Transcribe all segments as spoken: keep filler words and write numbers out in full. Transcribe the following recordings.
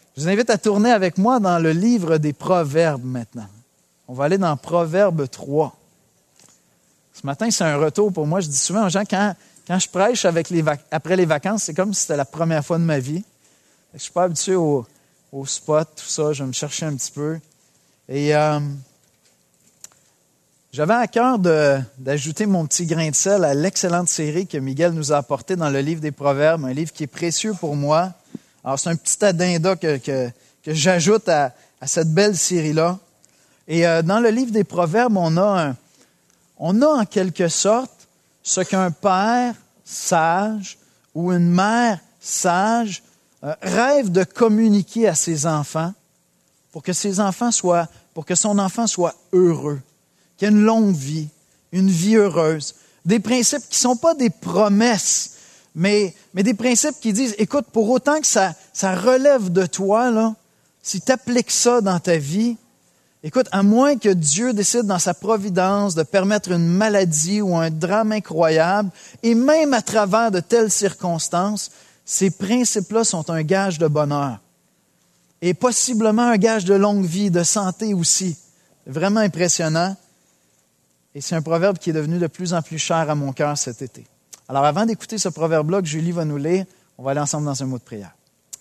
Je vous invite à tourner avec moi dans le livre des Proverbes maintenant. On va aller dans Proverbe trois. Ce matin, c'est un retour pour moi. Je dis souvent aux gens, quand, quand je prêche avec les vac- après les vacances, c'est comme si c'était la première fois de ma vie. Je ne suis pas habitué au, au spot, tout ça. Je vais me chercher un petit peu. Et euh, j'avais à cœur de, d'ajouter mon petit grain de sel à l'excellente série que Miguel nous a apportée dans le livre des Proverbes, un livre qui est précieux pour moi. Alors, c'est un petit addenda que, que, que j'ajoute à, à cette belle série-là. Et euh, dans le livre des Proverbes, on a, un, on a en quelque sorte ce qu'un père sage ou une mère sage euh, rêve de communiquer à ses enfants pour que ses enfants soient, pour que son enfant soit heureux, qu'il ait une longue vie, une vie heureuse. Des principes qui ne sont pas des promesses, Mais, mais des principes qui disent, écoute, pour autant que ça, ça relève de toi, là, si tu appliques ça dans ta vie, écoute, à moins que Dieu décide dans sa providence de permettre une maladie ou un drame incroyable, et même à travers de telles circonstances, ces principes-là sont un gage de bonheur. Et possiblement un gage de longue vie, de santé aussi. C'est vraiment impressionnant. Et c'est un proverbe qui est devenu de plus en plus cher à mon cœur cet été. Alors, avant d'écouter ce proverbe-là que Julie va nous lire, on va aller ensemble dans un mot de prière.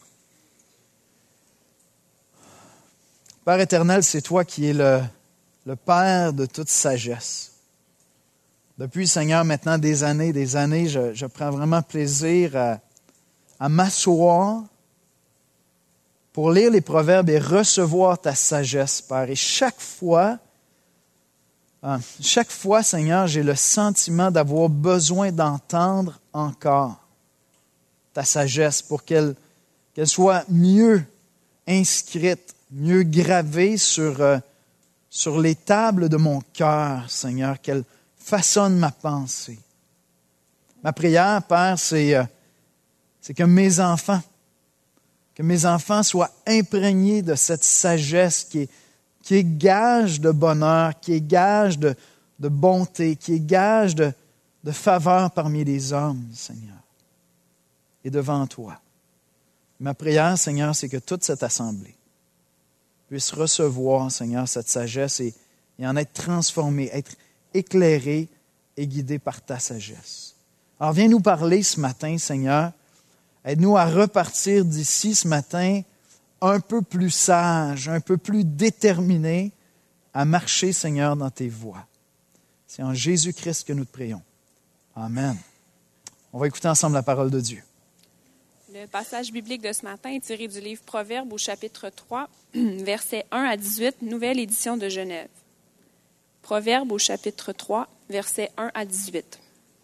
Père éternel, c'est toi qui es le, le Père de toute sagesse. Depuis, Seigneur, maintenant des années, des années, je, je prends vraiment plaisir à, à m'asseoir pour lire les proverbes et recevoir ta sagesse, Père. Et chaque fois, Chaque fois, Seigneur, j'ai le sentiment d'avoir besoin d'entendre encore ta sagesse pour qu'elle, qu'elle soit mieux inscrite, mieux gravée sur, euh, sur les tables de mon cœur, Seigneur, qu'elle façonne ma pensée. Ma prière, Père, c'est, euh, c'est que mes enfants, que mes enfants soient imprégnés de cette sagesse qui est qui est gage de bonheur, qui est gage de, de bonté, qui est gage de, de faveur parmi les hommes, Seigneur, et devant toi. Ma prière, Seigneur, c'est que toute cette assemblée puisse recevoir, Seigneur, cette sagesse et, et en être transformée, être éclairée et guidée par ta sagesse. Alors, viens nous parler ce matin, Seigneur. Aide-nous à repartir d'ici ce matin un peu plus sage, un peu plus déterminé à marcher, Seigneur, dans tes voies. C'est en Jésus-Christ que nous te prions. Amen. On va écouter ensemble la parole de Dieu. Le passage biblique de ce matin est tiré du livre Proverbes au chapitre trois, versets un à dix-huit, nouvelle édition de Genève. Proverbes au chapitre trois, versets un à dix-huit.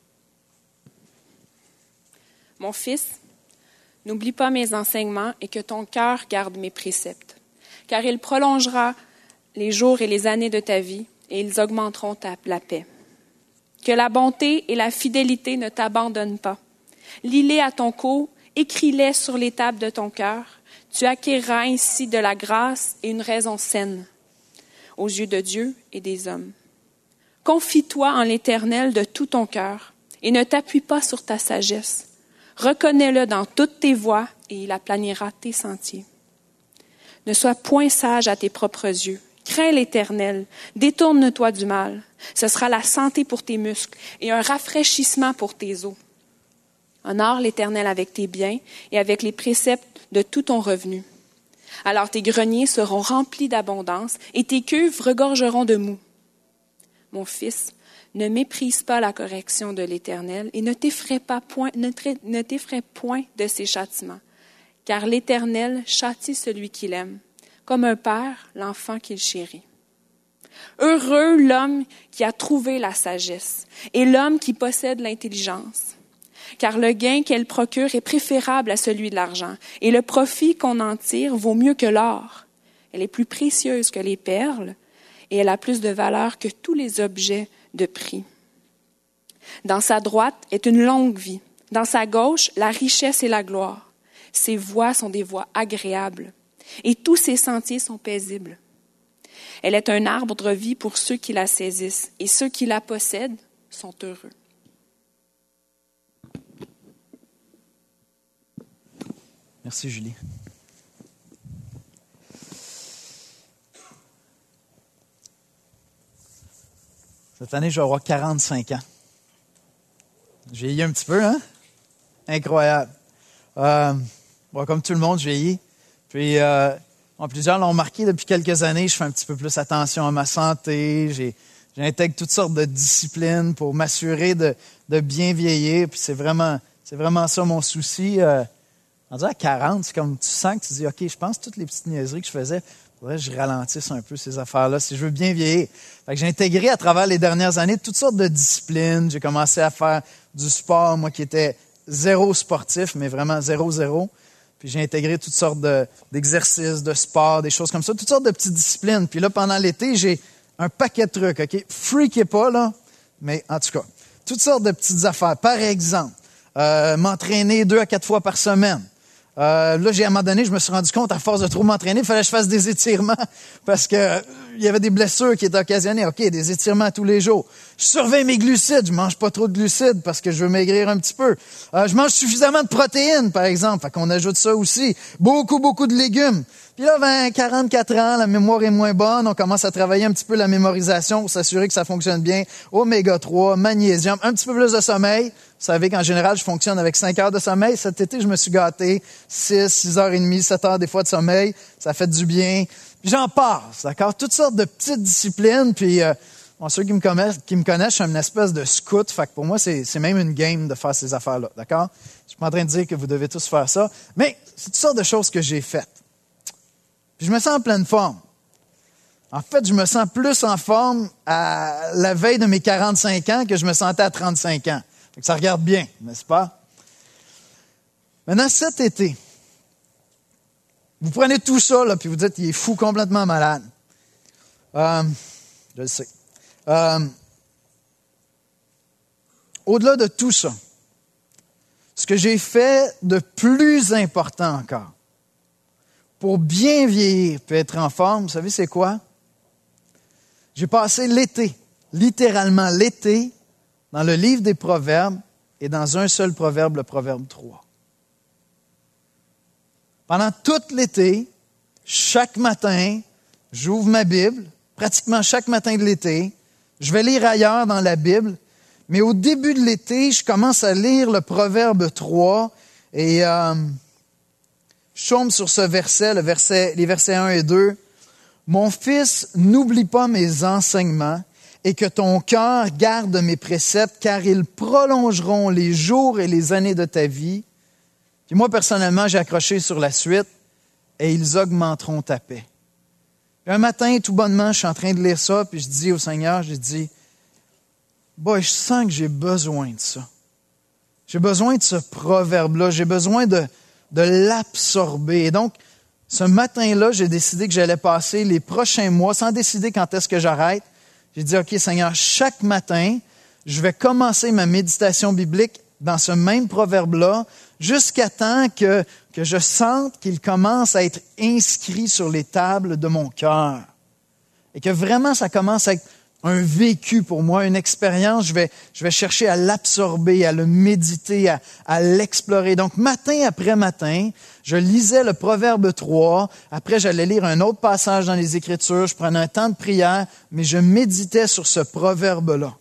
Mon fils, n'oublie pas mes enseignements et que ton cœur garde mes préceptes, car il prolongera les jours et les années de ta vie et ils augmenteront ta, la paix. Que la bonté et la fidélité ne t'abandonnent pas. Lis-les à ton cou, écris-les sur les tables de ton cœur. Tu acquerras ainsi de la grâce et une raison saine aux yeux de Dieu et des hommes. Confie-toi en l'Éternel de tout ton cœur et ne t'appuie pas sur ta sagesse. Reconnais-le dans toutes tes voies et il aplanira tes sentiers. Ne sois point sage à tes propres yeux. Crains l'Éternel. Détourne-toi du mal. Ce sera la santé pour tes muscles et un rafraîchissement pour tes os. Honore l'Éternel avec tes biens et avec les préceptes de tout ton revenu. Alors tes greniers seront remplis d'abondance et tes cuves regorgeront de mou. Mon fils, ne méprise pas la correction de l'Éternel et ne t'effraie pas point, ne, ne t'effraie point de ses châtiments, car l'Éternel châtie celui qu'il aime, comme un père l'enfant qu'il chérit. Heureux l'homme qui a trouvé la sagesse et l'homme qui possède l'intelligence, car le gain qu'elle procure est préférable à celui de l'argent et le profit qu'on en tire vaut mieux que l'or. Elle est plus précieuse que les perles et elle a plus de valeur que tous les objets de prix. Dans sa droite est une longue vie. Dans sa gauche, la richesse et la gloire. Ses voies sont des voies agréables et tous ses sentiers sont paisibles. Elle est un arbre de vie pour ceux qui la saisissent et ceux qui la possèdent sont heureux. Merci, Julie. Cette année, je vais avoir quarante-cinq ans. J'ai vieilli un petit peu, hein? Incroyable. Euh, bon, comme tout le monde, je vieillis. Puis, euh, bon, plusieurs l'ont remarqué depuis quelques années, je fais un petit peu plus attention à ma santé. J'ai, j'intègre toutes sortes de disciplines pour m'assurer de, de bien vieillir. Puis c'est vraiment, c'est vraiment ça mon souci. Euh, on dirait à quarante, c'est comme tu sens que tu dis, OK, je pense que toutes les petites niaiseries que je faisais, il faudrait que je ralentisse un peu ces affaires-là si je veux bien vieillir. Fait que j'ai intégré à travers les dernières années toutes sortes de disciplines. J'ai commencé à faire du sport, moi qui étais zéro sportif, mais vraiment zéro, zéro. Puis j'ai intégré toutes sortes de, d'exercices, de sport, des choses comme ça, toutes sortes de petites disciplines. Puis là, pendant l'été, j'ai un paquet de trucs, OK? Freakez pas, là, mais en tout cas, toutes sortes de petites affaires. Par exemple, euh, m'entraîner deux à quatre fois par semaine. Euh, là, j'ai à un moment donné, je me suis rendu compte, à force de trop m'entraîner, il fallait que je fasse des étirements parce que euh, il y avait des blessures qui étaient occasionnées. OK, des étirements tous les jours. Je surveille mes glucides. Je mange pas trop de glucides parce que je veux maigrir un petit peu. Euh, je mange suffisamment de protéines, par exemple. Fait qu'on ajoute ça aussi. Beaucoup, beaucoup de légumes. Puis là, vingt, quarante-quatre ans, la mémoire est moins bonne. On commence à travailler un petit peu la mémorisation pour s'assurer que ça fonctionne bien. Oméga trois, magnésium, un petit peu plus de sommeil. Vous savez qu'en général, je fonctionne avec cinq heures de sommeil. Cet été, je me suis gâté. six, six heures et demie, sept heures des fois de sommeil. Ça fait du bien. Puis j'en passe, d'accord? Toutes sortes de petites disciplines. Puis euh, bon, ceux qui me connaissent, qui me connaissent, je suis une espèce de scout. Fait que pour moi, c'est, c'est même une game de faire ces affaires-là, d'accord? Je suis pas en train de dire que vous devez tous faire ça. Mais c'est toutes sortes de choses que j'ai faites. Puis je me sens en pleine forme. En fait, je me sens plus en forme à la veille de mes quarante-cinq ans que je me sentais à trente-cinq ans. Fait que ça regarde bien, n'est-ce pas? Maintenant, cet été, vous prenez tout ça, là, puis vous dites, il est fou, complètement malade. Euh, je le sais. Euh, au-delà de tout ça, ce que j'ai fait de plus important encore, pour bien vieillir et être en forme, vous savez c'est quoi? J'ai passé l'été, littéralement l'été, dans le livre des Proverbes et dans un seul proverbe, le proverbe trois. Pendant tout l'été, chaque matin, j'ouvre ma Bible, pratiquement chaque matin de l'été. Je vais lire ailleurs dans la Bible, mais au début de l'été, je commence à lire le proverbe trois et euh, je tombe sur ce verset, le verset, les versets un et deux. « Mon fils, n'oublie pas mes enseignements et que ton cœur garde mes préceptes, car ils prolongeront les jours et les années de ta vie. » Puis moi, personnellement, j'ai accroché sur la suite, « et ils augmenteront ta paix. » Puis un matin, tout bonnement, je suis en train de lire ça, puis je dis au Seigneur, je dis, « Boy, je sens que j'ai besoin de ça. J'ai besoin de ce proverbe-là, j'ai besoin de, de l'absorber. » Et donc, ce matin-là, j'ai décidé que j'allais passer les prochains mois, sans décider quand est-ce que j'arrête. J'ai dit, OK, Seigneur, chaque matin, je vais commencer ma méditation biblique dans ce même proverbe-là, jusqu'à temps que, que je sente qu'il commence à être inscrit sur les tables de mon cœur. Et que vraiment, ça commence à être un vécu pour moi, une expérience. Je vais, je vais chercher à l'absorber, à le méditer, à, à l'explorer. Donc, matin après matin, je lisais le Proverbe trois. Après, j'allais lire un autre passage dans les Écritures. Je prenais un temps de prière, mais je méditais sur ce proverbe-là.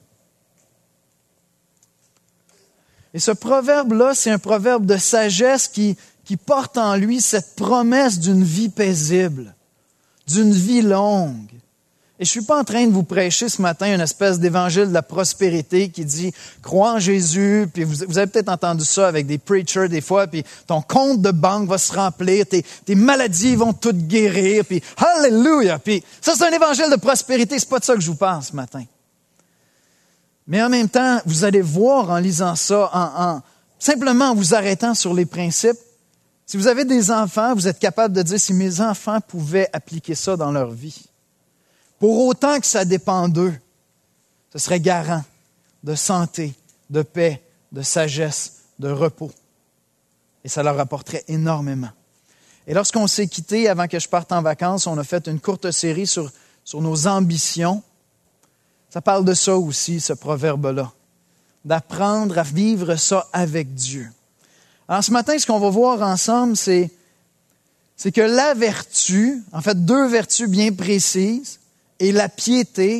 Et ce proverbe-là, c'est un proverbe de sagesse qui, qui porte en lui cette promesse d'une vie paisible, d'une vie longue. Et je suis pas en train de vous prêcher ce matin une espèce d'évangile de la prospérité qui dit « crois en Jésus », puis vous, vous avez peut-être entendu ça avec des preachers des fois, puis ton compte de banque va se remplir, tes, tes maladies vont toutes guérir, puis « Alléluia », puis ça c'est un évangile de prospérité, c'est pas de ça que je vous parle ce matin. Mais en même temps, vous allez voir en lisant ça, en, en simplement en vous arrêtant sur les principes, si vous avez des enfants, vous êtes capable de dire « si mes enfants pouvaient appliquer ça dans leur vie », pour autant que ça dépend d'eux, ce serait garant de santé, de paix, de sagesse, de repos. Et ça leur apporterait énormément. Et lorsqu'on s'est quitté, avant que je parte en vacances, on a fait une courte série sur, sur nos ambitions. Ça parle de ça aussi, ce proverbe-là. D'apprendre à vivre ça avec Dieu. Alors ce matin, ce qu'on va voir ensemble, c'est, c'est que la vertu, en fait deux vertus bien précises, et la piété,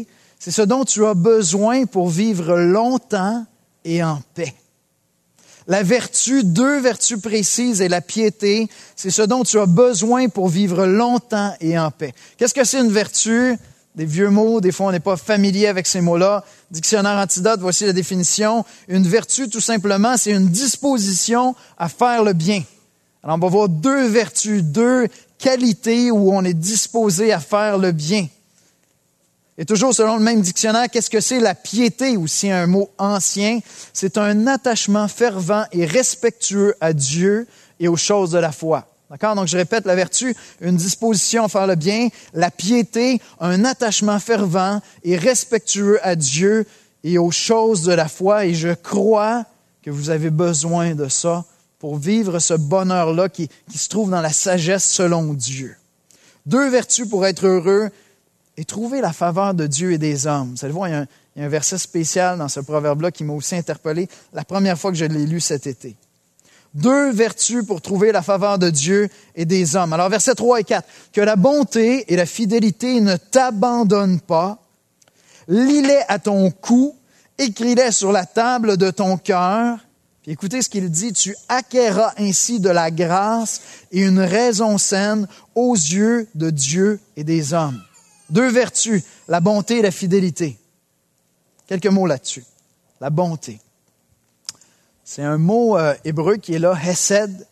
C'est ce dont tu as besoin pour vivre longtemps et en paix. La vertu, deux vertus précises et la piété, c'est ce dont tu as besoin pour vivre longtemps et en paix. Qu'est-ce que c'est une vertu? Des vieux mots, des fois on n'est pas familier avec ces mots-là. Dictionnaire Antidote, voici la définition. Une vertu, tout simplement, c'est une disposition à faire le bien. Alors on va voir deux vertus, deux qualités où on est disposé à faire le bien. Et toujours selon le même dictionnaire, qu'est-ce que c'est la piété, aussi un mot ancien? C'est un attachement fervent et respectueux à Dieu et aux choses de la foi. D'accord? Donc je répète, la vertu, une disposition à faire le bien. La piété, un attachement fervent et respectueux à Dieu et aux choses de la foi. Et je crois que vous avez besoin de ça pour vivre ce bonheur-là qui, qui se trouve dans la sagesse selon Dieu. Deux vertus pour être heureux et trouver la faveur de Dieu et des hommes. Vous allez voir, il y a un, il y a un verset spécial dans ce proverbe-là qui m'a aussi interpellé la première fois que je l'ai lu cet été. Deux vertus pour trouver la faveur de Dieu et des hommes. Alors, versets trois et quatre. Que la bonté et la fidélité ne t'abandonnent pas. Lis-les à ton cou. Écris-les sur la table de ton cœur. Puis écoutez ce qu'il dit. Tu acquerras ainsi de la grâce et une raison saine aux yeux de Dieu et des hommes. Deux vertus, la bonté et la fidélité. Quelques mots là-dessus. La bonté. C'est un mot euh, hébreu qui est là, hesed.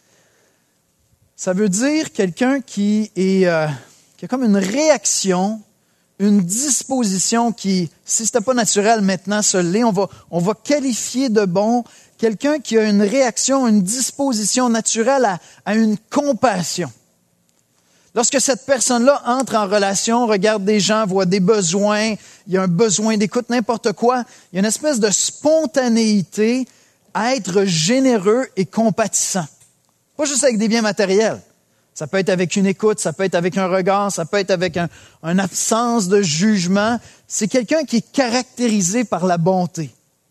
Ça veut dire quelqu'un qui est euh, qui a comme une réaction, une disposition qui, si c'était pas naturel maintenant, se l'est. On va, on va qualifier de bon quelqu'un qui a une réaction, une disposition naturelle à, à une compassion. Lorsque cette personne-là entre en relation, regarde des gens, voit des besoins, il y a un besoin d'écoute, n'importe quoi, il y a une espèce de spontanéité à être généreux et compatissant. Pas juste avec des biens matériels. Ça peut être avec une écoute, ça peut être avec un regard, ça peut être avec un, une absence de jugement. C'est quelqu'un qui est caractérisé par la bonté.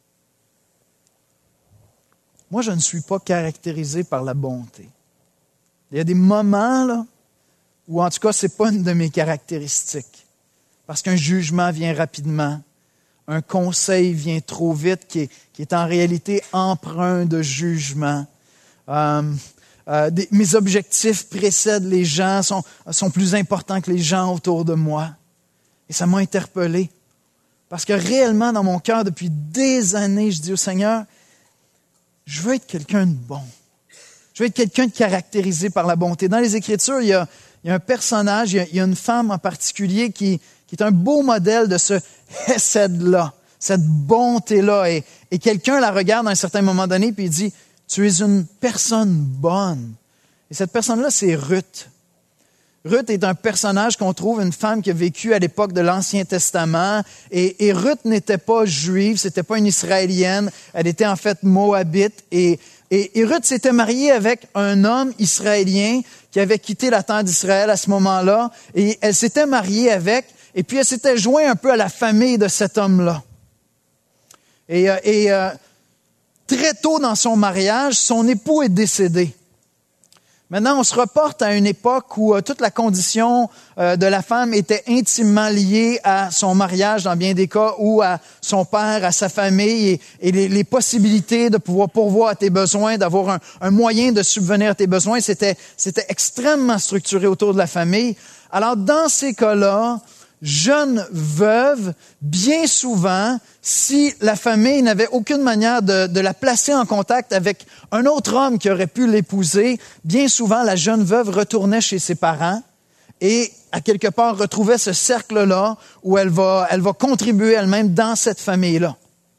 Moi, je ne suis pas caractérisé par la bonté. Il y a des moments, là, ou en tout cas, ce n'est pas une de mes caractéristiques. Parce qu'un jugement vient rapidement, un conseil vient trop vite, qui est, qui est en réalité empreint de jugement. Euh, euh, des, mes objectifs précèdent les gens, sont, sont plus importants que les gens autour de moi. Et ça m'a interpellé. Parce que réellement, dans mon cœur, depuis des années, je dis au Seigneur, je veux être quelqu'un de bon. Je veux être quelqu'un de caractérisé par la bonté. Dans les Écritures, il y a Il y a un personnage, il y a, il y a une femme en particulier qui, qui est un beau modèle de ce hesed-là, cette bonté-là. Et, et quelqu'un la regarde à un certain moment donné puis il dit, « Tu es une personne bonne. » Et cette personne-là, c'est Ruth. Ruth est un personnage qu'on trouve, une femme qui a vécu à l'époque de l'Ancien Testament. Et, et Ruth n'était pas juive, c'était pas une Israélienne. Elle était en fait moabite. Et, et, et Ruth s'était mariée avec un homme israélien qui avait quitté la terre d'Israël à ce moment-là. Et elle s'était mariée avec, et puis elle s'était jointe un peu à la famille de cet homme-là. Et, et euh, très tôt dans son mariage, son époux est décédé. Maintenant, on se reporte à une époque où euh, toute la condition euh, de la femme était intimement liée à son mariage dans bien des cas, ou à son père, à sa famille, et, et les, les possibilités de pouvoir pourvoir à tes besoins, d'avoir un, un moyen de subvenir à tes besoins, c'était, c'était extrêmement structuré autour de la famille. Alors, dans ces cas-là, jeune veuve, bien souvent, si la famille n'avait aucune manière de, de la placer en contact avec un autre homme qui aurait pu l'épouser, bien souvent, la jeune veuve retournait chez ses parents et, à quelque part, retrouvait ce cercle-là où elle va, elle va contribuer elle-même dans cette famille-là.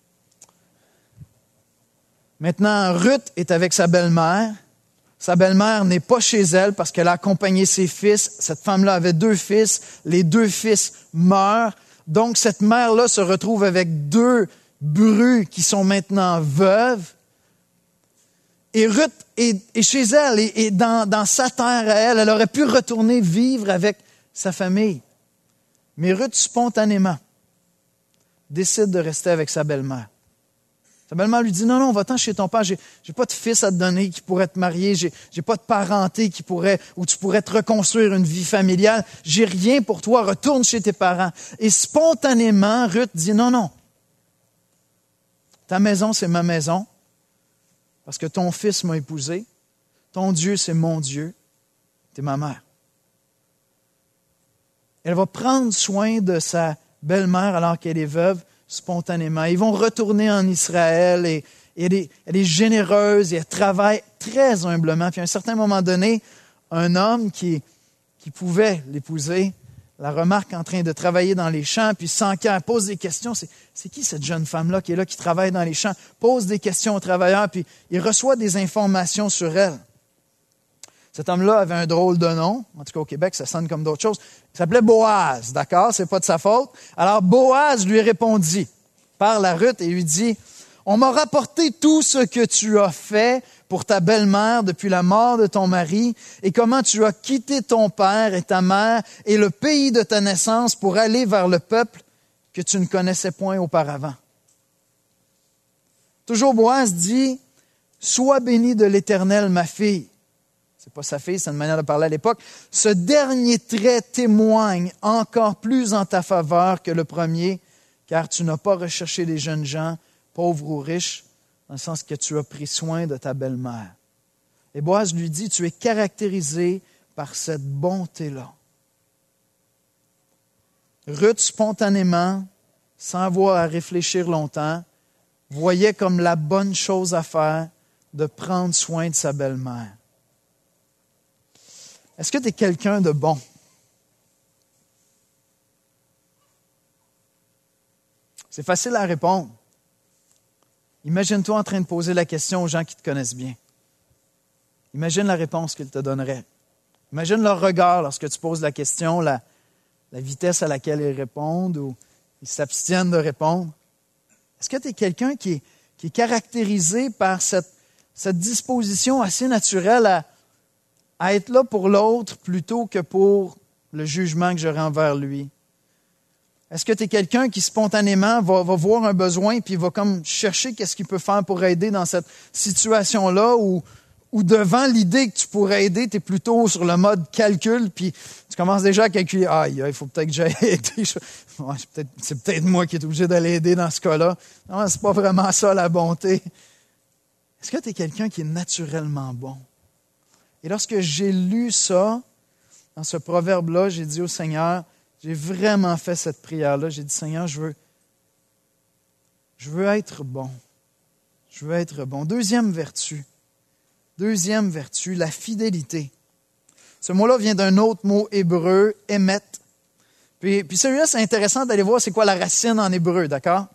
Maintenant, Ruth est avec sa belle-mère. Sa belle-mère n'est pas chez elle parce qu'elle a accompagné ses fils. Cette femme-là avait deux fils. Les deux fils meurent. Donc, cette mère-là se retrouve avec deux brus qui sont maintenant veuves. Et Ruth est, est chez elle et, et dans, dans sa terre à elle. Elle aurait pu retourner vivre avec sa famille. Mais Ruth, spontanément, décide de rester avec sa belle-mère. Sa belle-mère lui dit, non, non, va-t'en chez ton père, j'ai, j'ai pas de fils à te donner qui pourrait te marier, j'ai, j'ai pas de parenté qui pourrait, où tu pourrais te reconstruire une vie familiale, j'ai rien pour toi, retourne chez tes parents. Et spontanément, Ruth dit, non, non, ta maison, c'est ma maison, parce que ton fils m'a épousé, ton Dieu, c'est mon Dieu, t'es ma mère. Elle va prendre soin de sa belle-mère alors qu'elle est veuve, spontanément. Ils vont retourner en Israël et, et elle, est, elle est généreuse et elle travaille très humblement. Puis à un certain moment donné, un homme qui, qui pouvait l'épouser la remarque en train de travailler dans les champs, puis sans cœur, pose des questions. C'est, c'est qui cette jeune femme-là qui est là, qui travaille dans les champs? Pose des questions aux travailleurs, puis il reçoit des informations sur elle. Cet homme-là avait un drôle de nom. En tout cas, au Québec, ça sonne comme d'autres choses. Il s'appelait Boaz, d'accord? C'est pas de sa faute. Alors, Boaz lui répondit, parle à Ruth et lui dit, « On m'a rapporté tout ce que tu as fait pour ta belle-mère depuis la mort de ton mari et comment tu as quitté ton père et ta mère et le pays de ta naissance pour aller vers le peuple que tu ne connaissais point auparavant. » Toujours Boaz dit, « Sois bénie de l'Éternel, ma fille. » C'est pas sa fille, c'est une manière de parler à l'époque. « Ce dernier trait témoigne encore plus en ta faveur que le premier, car tu n'as pas recherché les jeunes gens, pauvres ou riches, dans le sens que tu as pris soin de ta belle-mère. » Et Boaz lui dit, « Tu es caractérisé par cette bonté-là. » Ruth, spontanément, sans avoir à réfléchir longtemps, voyait comme la bonne chose à faire de prendre soin de sa belle-mère. Est-ce que tu es quelqu'un de bon? C'est facile à répondre. Imagine-toi en train de poser la question aux gens qui te connaissent bien. Imagine la réponse qu'ils te donneraient. Imagine leur regard lorsque tu poses la question, la, la vitesse à laquelle ils répondent ou ils s'abstiennent de répondre. Est-ce que tu es quelqu'un qui est, qui est caractérisé par cette, cette disposition assez naturelle à à être là pour l'autre plutôt que pour le jugement que j'aurai envers lui? Est-ce que tu es quelqu'un qui spontanément va, va voir un besoin puis va comme chercher qu'est-ce qu'il peut faire pour aider dans cette situation-là ou, ou devant l'idée que tu pourrais aider, tu es plutôt sur le mode calcul puis tu commences déjà à calculer, ah, il faut peut-être que j'aille aider. Ouais, c'est, peut-être, c'est peut-être moi qui est obligé d'aller aider dans ce cas-là. Non, c'est pas vraiment ça la bonté. Est-ce que tu es quelqu'un qui est naturellement bon? Et lorsque j'ai lu ça, dans ce proverbe-là, j'ai dit au Seigneur, j'ai vraiment fait cette prière-là. J'ai dit, Seigneur, je veux, je veux être bon. Je veux être bon. Deuxième vertu. Deuxième vertu, la fidélité. Ce mot-là vient d'un autre mot hébreu, émet. Puis, puis celui-là, c'est intéressant d'aller voir c'est quoi la racine en hébreu, d'accord?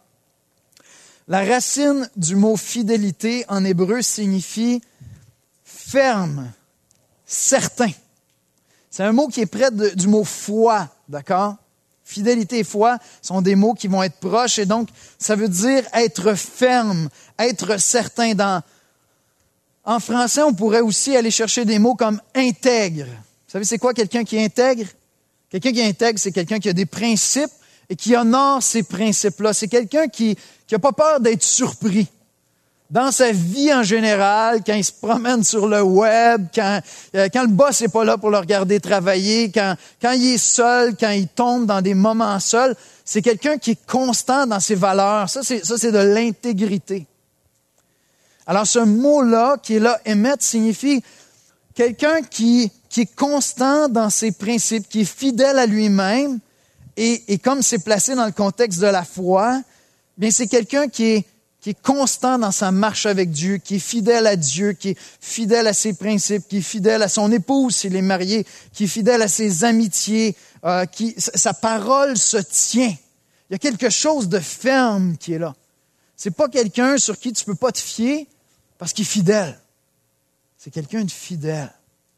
La racine du mot fidélité en hébreu signifie ferme, certain. C'est un mot qui est près de, du mot foi, d'accord? Fidélité et foi sont des mots qui vont être proches et donc ça veut dire être ferme, être certain. Dans, en français, on pourrait aussi aller chercher des mots comme intègre. Vous savez, c'est quoi quelqu'un qui est intègre? Quelqu'un qui est intègre, c'est quelqu'un qui a des principes et qui honore ces principes-là. C'est quelqu'un qui n'a pas peur d'être surpris. Dans sa vie en général, quand il se promène sur le web, quand, euh, quand le boss n'est pas là pour le regarder travailler, quand, quand il est seul, quand il tombe dans des moments seuls, c'est quelqu'un qui est constant dans ses valeurs. Ça, c'est, ça, c'est de l'intégrité. Alors, ce mot-là, qui est là, émettre, signifie quelqu'un qui, qui est constant dans ses principes, qui est fidèle à lui-même, et, et comme c'est placé dans le contexte de la foi, bien, c'est quelqu'un qui est qui est constant dans sa marche avec Dieu, qui est fidèle à Dieu, qui est fidèle à ses principes, qui est fidèle à son épouse s'il est marié, qui est fidèle à ses amitiés, euh, qui sa parole se tient. Il y a quelque chose de ferme qui est là. C'est pas quelqu'un sur qui tu peux pas te fier parce qu'il est fidèle. C'est quelqu'un de fidèle.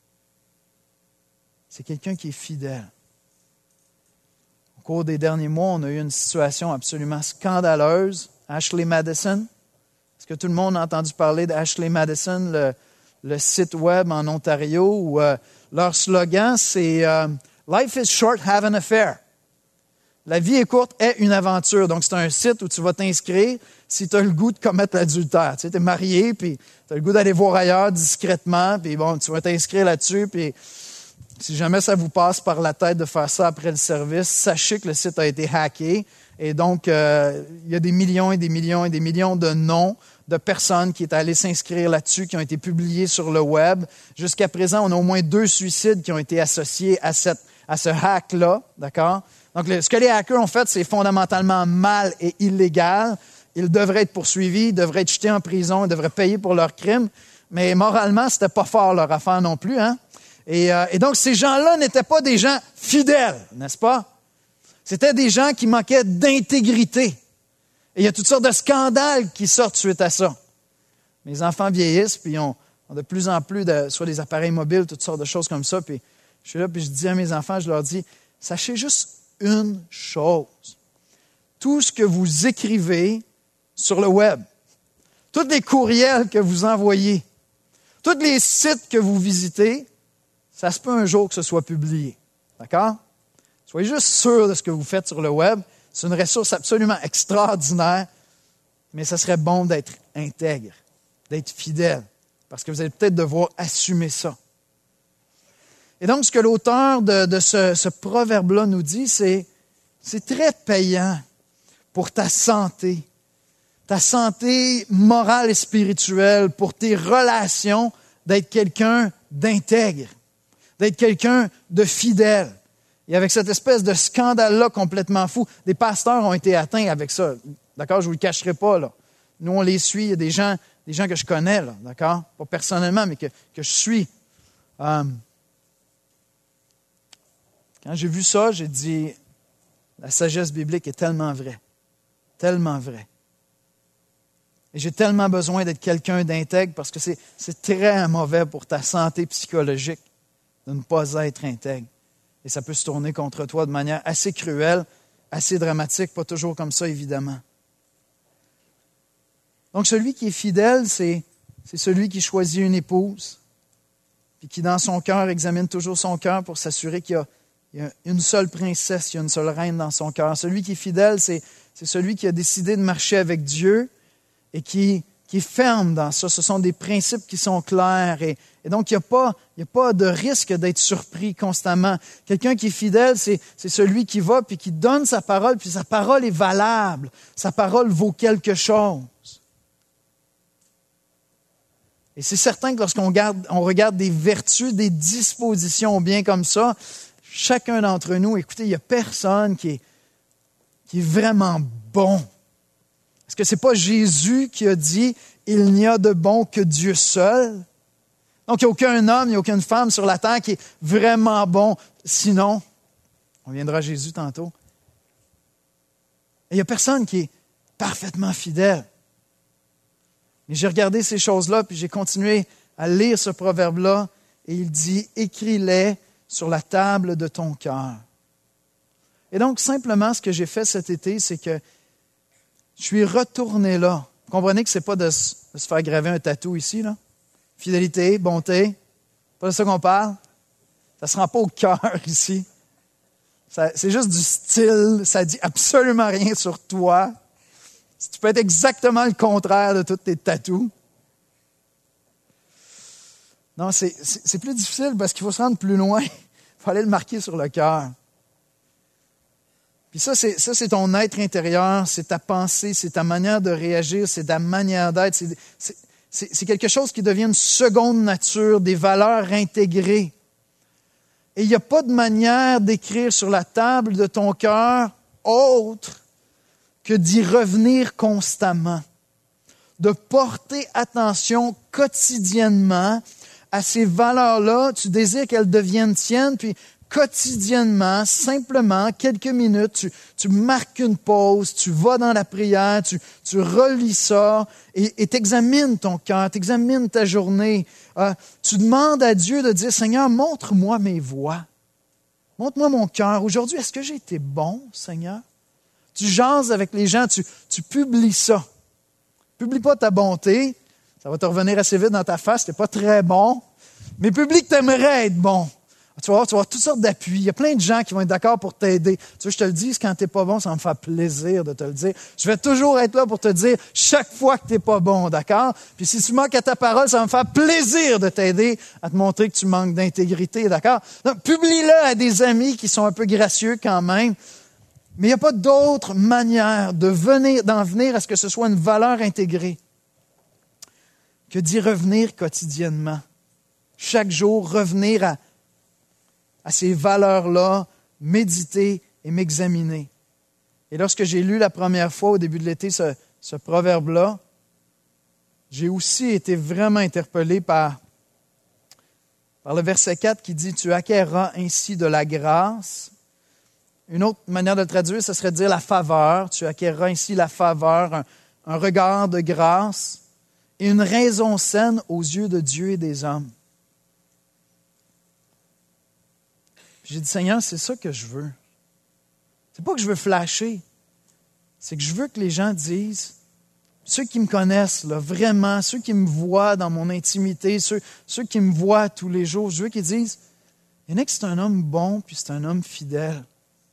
C'est quelqu'un qui est fidèle. Au cours des derniers mois, on a eu une situation absolument scandaleuse. Ashley Madison. Est-ce que tout le monde a entendu parler d'Ashley Madison, le, le site web en Ontario, où euh, leur slogan, c'est euh, « Life is short, have an affair ». La vie est courte est une aventure. Donc, c'est un site où tu vas t'inscrire si tu as le goût de commettre l'adultère. Tu sais, tu es marié, puis tu as le goût d'aller voir ailleurs discrètement, puis bon, tu vas t'inscrire là-dessus, puis si jamais ça vous passe par la tête de faire ça après le service, sachez que le site a été hacké. Et donc, euh, il y a des millions et des millions et des millions de noms de personnes qui étaient allées s'inscrire là-dessus, qui ont été publiés sur le web. Jusqu'à présent, on a au moins deux suicides qui ont été associés à, cette, à ce hack-là, d'accord? Donc, le, ce que les hackers ont fait, c'est fondamentalement mal et illégal. Ils devraient être poursuivis, ils devraient être jetés en prison, ils devraient payer pour leurs crimes. Mais moralement, c'était pas fort leur affaire non plus, hein? Et, euh, et donc, ces gens-là n'étaient pas des gens fidèles, n'est-ce pas? C'était des gens qui manquaient d'intégrité. Et il y a toutes sortes de scandales qui sortent suite à ça. Mes enfants vieillissent, puis on, on de plus en plus de, soit des appareils mobiles, toutes sortes de choses comme ça. Puis je suis là, puis je dis à mes enfants, je leur dis, sachez juste une chose. Tout ce que vous écrivez sur le web, tous les courriels que vous envoyez, tous les sites que vous visitez, ça se peut un jour que ce soit publié. D'accord? Soyez juste sûrs de ce que vous faites sur le web. C'est une ressource absolument extraordinaire, mais ça serait bon d'être intègre, d'être fidèle, parce que vous allez peut-être devoir assumer ça. Et donc, ce que l'auteur de, de ce, ce proverbe-là nous dit, c'est c'est très payant pour ta santé, ta santé morale et spirituelle, pour tes relations, d'être quelqu'un d'intègre, d'être quelqu'un de fidèle. Et avec cette espèce de scandale-là complètement fou, des pasteurs ont été atteints avec ça. D'accord? Je ne vous le cacherai pas, là. Nous, on les suit. Il y a des gens, des gens que je connais, là. D'accord? Pas personnellement, mais que, que je suis. Euh, quand j'ai vu ça, j'ai dit, la sagesse biblique est tellement vraie. Tellement vraie. Et j'ai tellement besoin d'être quelqu'un d'intègre parce que c'est, c'est très mauvais pour ta santé psychologique de ne pas être intègre. Et ça peut se tourner contre toi de manière assez cruelle, assez dramatique, pas toujours comme ça, évidemment. Donc, celui qui est fidèle, c'est, c'est celui qui choisit une épouse, puis qui, dans son cœur, examine toujours son cœur pour s'assurer qu'il y a, il y a une seule princesse, il y a une seule reine dans son cœur. Celui qui est fidèle, c'est, c'est celui qui a décidé de marcher avec Dieu et qui, qui est ferme dans ça. Ce sont des principes qui sont clairs. Et, et donc, il n'y a pas, il n'y a pas de risque d'être surpris constamment. Quelqu'un qui est fidèle, c'est, c'est celui qui va puis qui donne sa parole, puis sa parole est valable. Sa parole vaut quelque chose. Et c'est certain que lorsqu'on regarde, on regarde des vertus, des dispositions bien comme ça, chacun d'entre nous, écoutez, il n'y a personne qui est, qui est vraiment bon. Est-ce que ce n'est pas Jésus qui a dit « Il n'y a de bon que Dieu seul ». Donc, il n'y a aucun homme, il n'y a aucune femme sur la terre qui est vraiment bon. Sinon, on viendra à Jésus tantôt. Et il n'y a personne qui est parfaitement fidèle. Mais j'ai regardé ces choses-là, puis j'ai continué à lire ce proverbe-là, et il dit « Écris-les sur la table de ton cœur ». Et donc, simplement, ce que j'ai fait cet été, c'est que je suis retourné là. Vous comprenez que ce n'est pas de se, de se faire graver un tatou ici, là? Fidélité, bonté, pas de ça qu'on parle. Ça ne se rend pas au cœur ici. Ça, c'est juste du style, ça dit absolument rien sur toi. Tu peux être exactement le contraire de tous tes tatous. Non, c'est, c'est, c'est plus difficile parce qu'il faut se rendre plus loin. Il faut aller le marquer sur le cœur. Puis ça, c'est, ça, c'est ton être intérieur, c'est ta pensée, c'est ta manière de réagir, c'est ta manière d'être. C'est, c'est, c'est, c'est quelque chose qui devient une seconde nature, des valeurs intégrées. Et il n'y a pas de manière d'écrire sur la table de ton cœur autre que d'y revenir constamment, de porter attention quotidiennement à ces valeurs-là. Tu désires qu'elles deviennent tiennes, puis quotidiennement, simplement, quelques minutes, tu, tu marques une pause, tu vas dans la prière, tu, tu relis ça et tu examines ton cœur, tu examines ta journée. Euh, tu demandes à Dieu de dire, Seigneur, montre-moi mes voies. Montre-moi mon cœur. Aujourd'hui, est-ce que j'ai été bon, Seigneur? Tu jases avec les gens, tu, tu publies ça. Publie pas ta bonté, ça va te revenir assez vite dans ta face, t'es pas très bon, mais publie que tu aimerais être bon. Tu vas avoir, tu vas avoir toutes sortes d'appuis. Il y a plein de gens qui vont être d'accord pour t'aider. Tu veux que je te le dise, quand tu n'es pas bon, ça va me faire plaisir de te le dire. Je vais toujours être là pour te dire chaque fois que tu n'es pas bon, d'accord? Puis si tu manques à ta parole, ça va me faire plaisir de t'aider à te montrer que tu manques d'intégrité, d'accord? Donc, publie-le à des amis qui sont un peu gracieux quand même. Mais il n'y a pas d'autre manière de venir, d'en venir à ce que ce soit une valeur intégrée que d'y revenir quotidiennement. Chaque jour, revenir à à ces valeurs-là, méditer et m'examiner. Et lorsque j'ai lu la première fois au début de l'été ce, ce proverbe-là, j'ai aussi été vraiment interpellé par, par le verset quatre qui dit « Tu acquerras ainsi de la grâce ». Une autre manière de le traduire, ce serait de dire la faveur. Tu acquerras ainsi la faveur, un, un regard de grâce et une raison saine aux yeux de Dieu et des hommes. J'ai dit, Seigneur, c'est ça que je veux. C'est pas que je veux flasher. C'est que je veux que les gens disent, ceux qui me connaissent, là, vraiment, ceux qui me voient dans mon intimité, ceux, ceux qui me voient tous les jours, je veux qu'ils disent, il y en a que c'est un homme bon, puis c'est un homme fidèle.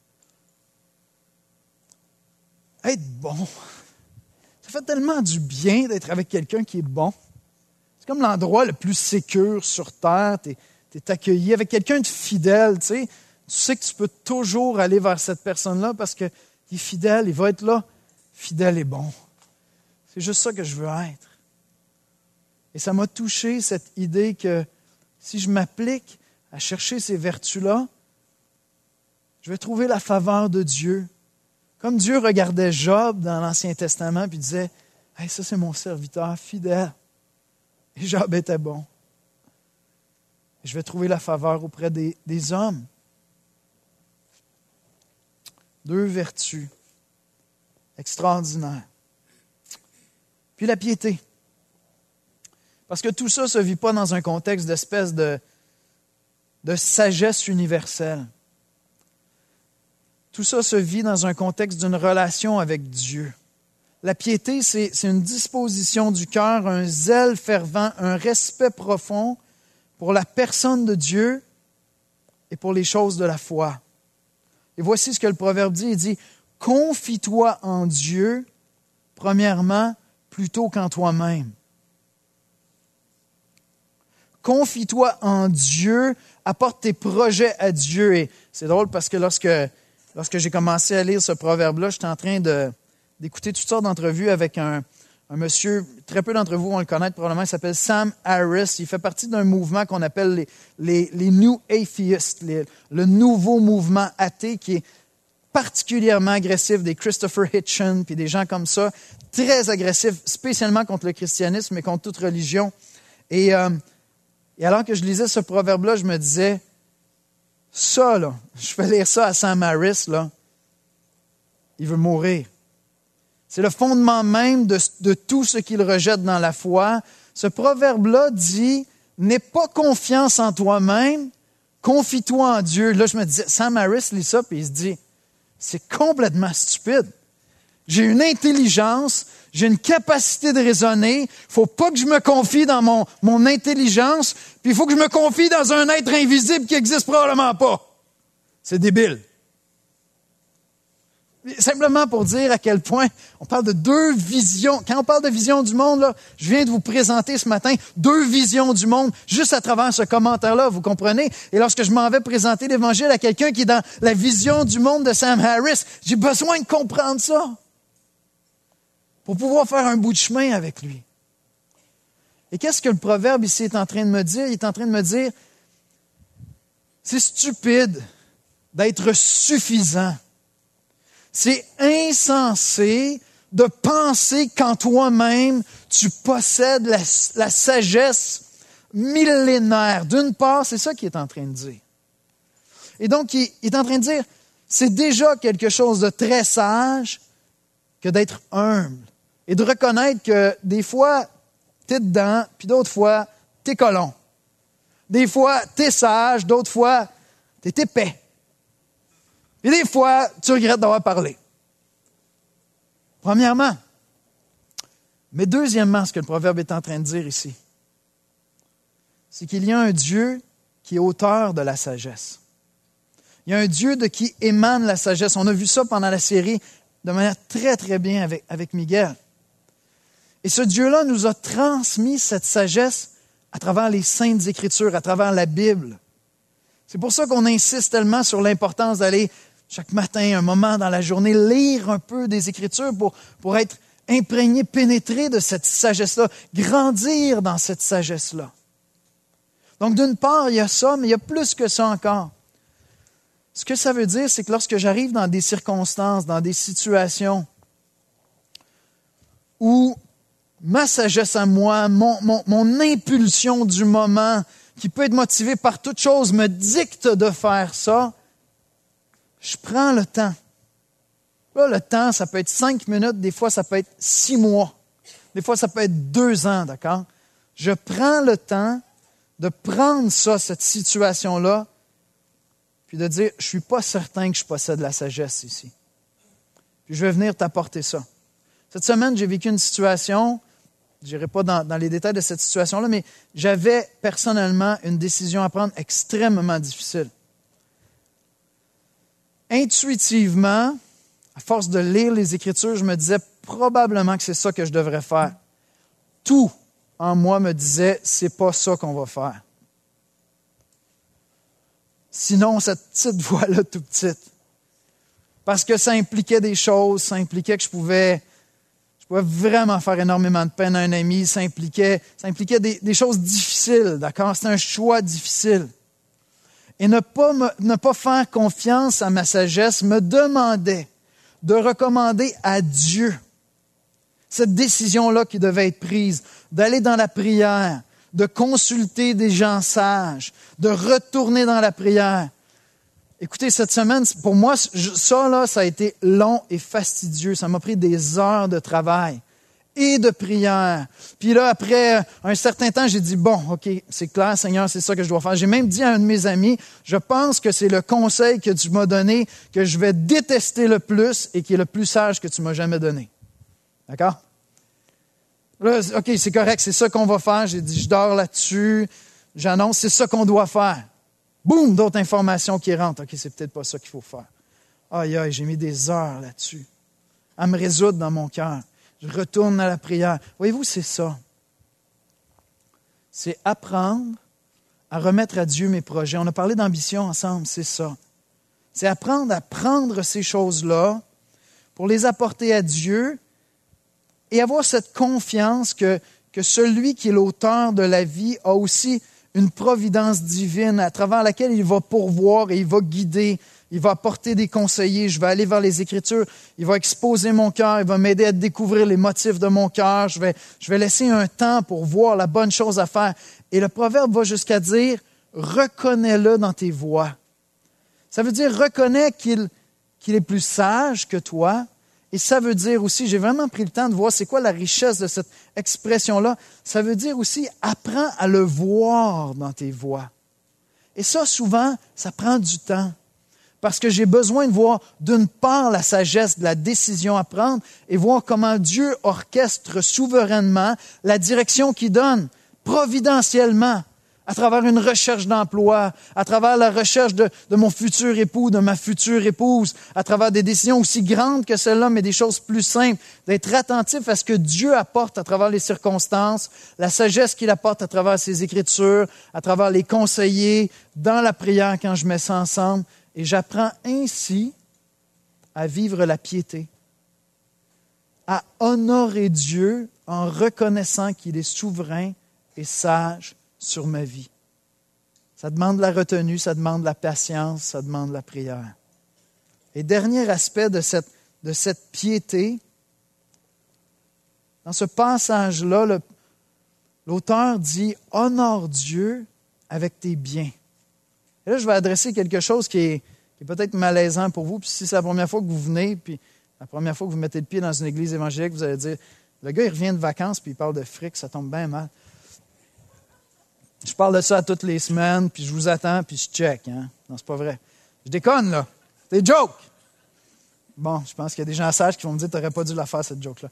Être bon, ça fait tellement du bien d'être avec quelqu'un qui est bon. C'est comme l'endroit le plus sécure sur terre. T'es, Tu es accueilli avec quelqu'un de fidèle, tu sais. Tu sais que tu peux toujours aller vers cette personne-là parce qu'il est fidèle, il va être là, fidèle et bon. C'est juste ça que je veux être. Et ça m'a touché, cette idée que si je m'applique à chercher ces vertus-là, je vais trouver la faveur de Dieu. Comme Dieu regardait Job dans l'Ancien Testament et disait, « Hey, ça c'est mon serviteur fidèle. » Et Job était bon. Je vais trouver la faveur auprès des, des hommes. Deux vertus extraordinaires. Puis la piété. Parce que tout ça ne se vit pas dans un contexte d'espèce de, de sagesse universelle. Tout ça se vit dans un contexte d'une relation avec Dieu. La piété, c'est, c'est une disposition du cœur, un zèle fervent, un respect profond pour la personne de Dieu et pour les choses de la foi. Et voici ce que le Proverbe dit. Il dit, « Confie-toi en Dieu, premièrement, plutôt qu'en toi-même. » Confie-toi en Dieu, apporte tes projets à Dieu. Et c'est drôle parce que lorsque, lorsque j'ai commencé à lire ce proverbe-là, j'étais en train de, d'écouter toutes sortes d'entrevues avec un Un monsieur, très peu d'entre vous vont le connaître probablement, il s'appelle Sam Harris. Il fait partie d'un mouvement qu'on appelle les, les, les New Atheists, les, le nouveau mouvement athée qui est particulièrement agressif, des Christopher Hitchens, puis des gens comme ça, très agressifs, spécialement contre le christianisme et contre toute religion. Et, euh, et alors que je lisais ce proverbe-là, je me disais, ça, là, je fais lire ça à Sam Harris, là, il veut mourir. C'est le fondement même de, de tout ce qu'il rejette dans la foi. Ce proverbe-là dit, n'aie pas confiance en toi-même, confie-toi en Dieu. Là, je me disais, Sam Harris lit ça, puis il se dit, c'est complètement stupide. J'ai une intelligence, j'ai une capacité de raisonner, il ne faut pas que je me confie dans mon, mon intelligence, puis il faut que je me confie dans un être invisible qui n'existe probablement pas. C'est débile. Simplement pour dire à quel point on parle de deux visions. Quand on parle de vision du monde, là, je viens de vous présenter ce matin deux visions du monde juste à travers ce commentaire-là, vous comprenez? Et lorsque je m'en vais présenter l'Évangile à quelqu'un qui est dans la vision du monde de Sam Harris, j'ai besoin de comprendre ça pour pouvoir faire un bout de chemin avec lui. Et qu'est-ce que le proverbe ici est en train de me dire? Il est en train de me dire, c'est stupide d'être suffisant. C'est insensé de penser qu'en toi-même, tu possèdes la, la sagesse millénaire. D'une part, c'est ça qu'il est en train de dire. Et donc, il, il est en train de dire, c'est déjà quelque chose de très sage que d'être humble et de reconnaître que des fois, t'es dedans, puis d'autres fois, t'es colon. Des fois, t'es sage, d'autres fois, t'es épais. Et des fois, tu regrettes d'avoir parlé. Premièrement. Mais deuxièmement, ce que le proverbe est en train de dire ici, c'est qu'il y a un Dieu qui est auteur de la sagesse. Il y a un Dieu de qui émane la sagesse. On a vu ça pendant la série de manière très, très bien avec, avec Miguel. Et ce Dieu-là nous a transmis cette sagesse à travers les Saintes Écritures, à travers la Bible. C'est pour ça qu'on insiste tellement sur l'importance d'aller chaque matin, un moment dans la journée, lire un peu des Écritures pour, pour être imprégné, pénétré de cette sagesse-là, grandir dans cette sagesse-là. Donc, d'une part, il y a ça, mais il y a plus que ça encore. Ce que ça veut dire, c'est que lorsque j'arrive dans des circonstances, dans des situations où ma sagesse à moi, mon, mon, mon impulsion du moment, qui peut être motivée par toute chose, me dicte de faire ça, je prends le temps. Là, le temps, ça peut être cinq minutes, des fois, ça peut être six mois. Des fois, ça peut être deux ans, d'accord? Je prends le temps de prendre ça, cette situation-là, puis de dire, je ne suis pas certain que je possède la sagesse ici. Puis je vais venir t'apporter ça. Cette semaine, j'ai vécu une situation, je n'irai pas dans, dans les détails de cette situation-là, mais j'avais personnellement une décision à prendre extrêmement difficile. Intuitivement, à force de lire les Écritures, je me disais probablement que c'est ça que je devrais faire. Tout en moi me disait, c'est pas ça qu'on va faire. Sinon, cette petite voix-là, tout petite. Parce que ça impliquait des choses, ça impliquait que je pouvais, je pouvais vraiment faire énormément de peine à un ami, ça impliquait, ça impliquait des, des choses difficiles, d'accord? C'était un choix difficile. Et ne pas, me, ne pas faire confiance à ma sagesse me demandait de recommander à Dieu cette décision-là qui devait être prise, d'aller dans la prière, de consulter des gens sages, de retourner dans la prière. Écoutez, cette semaine, pour moi, ça, là, ça a été long et fastidieux. Ça m'a pris des heures de travail et de prière. Puis là, après un certain temps, j'ai dit, bon, OK, c'est clair, Seigneur, c'est ça que je dois faire. J'ai même dit à un de mes amis, je pense que c'est le conseil que tu m'as donné, que je vais détester le plus et qui est le plus sage que tu m'as jamais donné. D'accord? Là, OK, c'est correct, c'est ça qu'on va faire. J'ai dit, je dors là-dessus, j'annonce, c'est ça qu'on doit faire. Boum, d'autres informations qui rentrent. OK, c'est peut-être pas ça qu'il faut faire. Aïe, aïe, j'ai mis des heures là-dessus, à me résoudre dans mon cœur. Je retourne à la prière. Voyez-vous, c'est ça. C'est apprendre à remettre à Dieu mes projets. On a parlé d'ambition ensemble, c'est ça. C'est apprendre à prendre ces choses-là pour les apporter à Dieu et avoir cette confiance que, que celui qui est l'auteur de la vie a aussi une providence divine à travers laquelle il va pourvoir et il va guider, il va apporter des conseillers, je vais aller vers les Écritures, il va exposer mon cœur, il va m'aider à découvrir les motifs de mon cœur, je vais, je vais laisser un temps pour voir la bonne chose à faire. Et le proverbe va jusqu'à dire, reconnais-le dans tes voies. Ça veut dire, reconnais qu'il, qu'il est plus sage que toi. Et ça veut dire aussi, j'ai vraiment pris le temps de voir c'est quoi la richesse de cette expression-là. Ça veut dire aussi, apprends à le voir dans tes voies. Et ça, souvent, ça prend du temps. Parce que j'ai besoin de voir, d'une part, la sagesse de la décision à prendre et voir comment Dieu orchestre souverainement la direction qu'il donne, providentiellement, à travers une recherche d'emploi, à travers la recherche de, de mon futur époux, de ma future épouse, à travers des décisions aussi grandes que celles-là, mais des choses plus simples, d'être attentif à ce que Dieu apporte à travers les circonstances, la sagesse qu'il apporte à travers ses Écritures, à travers les conseillers, dans la prière quand je mets ça ensemble. Et j'apprends ainsi à vivre la piété, à honorer Dieu en reconnaissant qu'il est souverain et sage sur ma vie. Ça demande la retenue, ça demande la patience, ça demande la prière. Et dernier aspect de cette, de cette piété, dans ce passage-là, le, l'auteur dit « Honore Dieu avec tes biens ». Et là, je vais adresser quelque chose qui est, qui est peut-être malaisant pour vous. Puis si c'est la première fois que vous venez, puis la première fois que vous mettez le pied dans une église évangélique, vous allez dire, le gars, il revient de vacances, puis il parle de fric, ça tombe bien mal. Je parle de ça toutes les semaines, puis je vous attends, puis je check. Hein? Non, c'est pas vrai. Je déconne, là. C'est des jokes. Bon, je pense qu'il y a des gens sages qui vont me dire, tu n'aurais pas dû la faire, cette joke-là.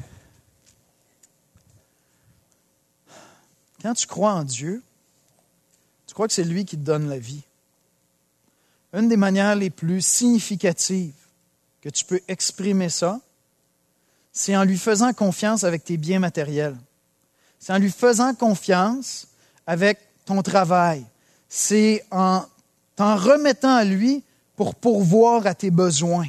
Quand tu crois en Dieu, crois que c'est lui qui te donne la vie. Une des manières les plus significatives que tu peux exprimer ça, c'est en lui faisant confiance avec tes biens matériels. C'est en lui faisant confiance avec ton travail. C'est en t'en remettant à lui pour pourvoir à tes besoins.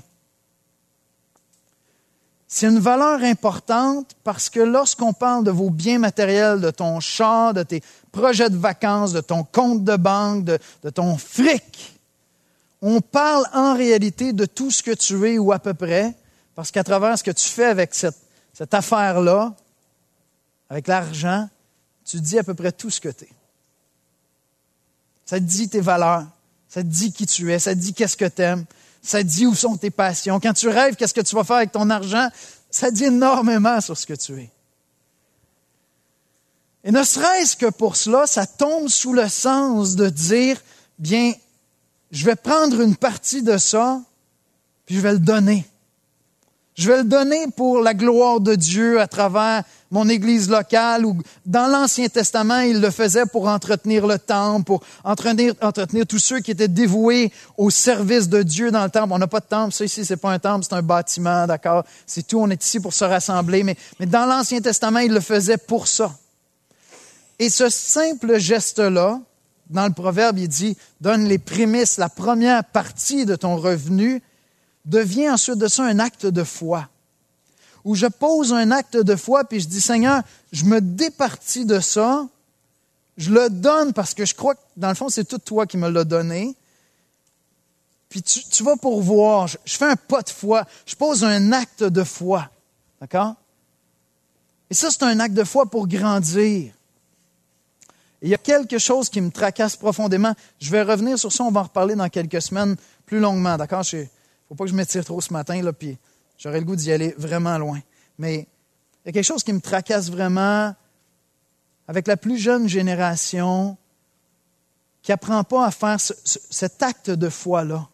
C'est une valeur importante parce que lorsqu'on parle de vos biens matériels, de ton char, de tes projets de vacances, de ton compte de banque, de, de ton fric, on parle en réalité de tout ce que tu es ou à peu près, parce qu'à travers ce que tu fais avec cette, cette affaire-là, avec l'argent, tu dis à peu près tout ce que tu es. Ça te dit tes valeurs, ça te dit qui tu es, ça te dit qu'est-ce que tu aimes, ça te dit où sont tes passions. Quand tu rêves, qu'est-ce que tu vas faire avec ton argent, ça dit énormément sur ce que tu es. Et ne serait-ce que pour cela, ça tombe sous le sens de dire, bien, je vais prendre une partie de ça, puis je vais le donner. Je vais le donner pour la gloire de Dieu à travers mon église locale, ou dans l'Ancien Testament, il le faisait pour entretenir le temple, pour entretenir, entretenir tous ceux qui étaient dévoués au service de Dieu dans le temple. On n'a pas de temple, ça ici, c'est pas un temple, c'est un bâtiment, d'accord? C'est tout, on est ici pour se rassembler, mais, mais dans l'Ancien Testament, il le faisait pour ça. Et ce simple geste-là, dans le Proverbe, il dit, donne les prémices, la première partie de ton revenu, devient ensuite de ça un acte de foi. Où je pose un acte de foi, puis je dis, Seigneur, je me départis de ça, je le donne parce que je crois que, dans le fond, c'est tout toi qui me l'as donné. Puis tu, tu vas pourvoir, je, je fais un pas de foi, je pose un acte de foi. D'accord? Et ça, c'est un acte de foi pour grandir. Et il y a quelque chose qui me tracasse profondément. Je vais revenir sur ça, on va en reparler dans quelques semaines plus longuement. D'accord? Il ne faut pas que je m'étire trop ce matin, là, puis j'aurais le goût d'y aller vraiment loin. Mais il y a quelque chose qui me tracasse vraiment avec la plus jeune génération qui n'apprend pas à faire ce, ce, cet acte de foi-là.